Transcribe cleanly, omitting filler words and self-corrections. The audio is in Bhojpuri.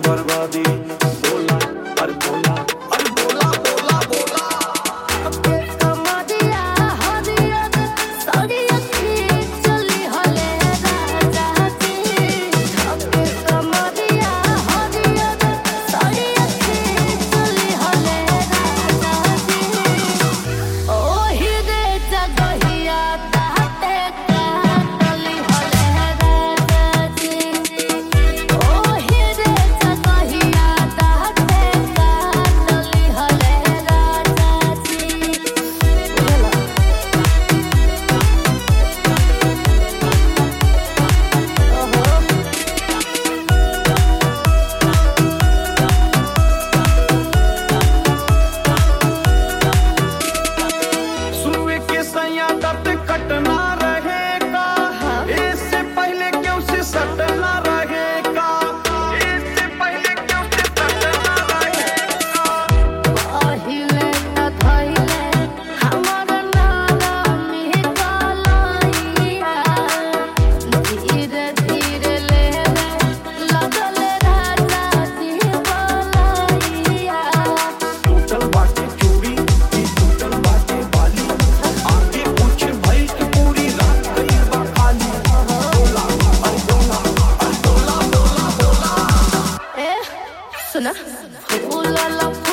बर्बादी। बोला अरे बोला अरे बोला बोला बोला कमरिया हरिया सड़िया चली हले राजा जी। कमरिया हरिया सड़िया चली हले राजा जी। ओही रे जगहिया ताते काटली हले राजा जी। ओही रे जगहिया ताते काटली हले राजा जी। सुए के सैया दर्द कटना रहेगा। इससे पहले क्यों से सटना रहेगा। इससे पहले क्यों से सटना रहेगा। पहिले त धइले हमर नारामी कलैया। धीरे धीरे लेवे लगल राजा जी बलैया। टूटल बाटे चूड़ी की टूटल बाटे बाली। आगे कुछ भई की पूरी रात गई बा खाली। बोला अरे बोला अरे बोला बोला बोला ए सुना फूल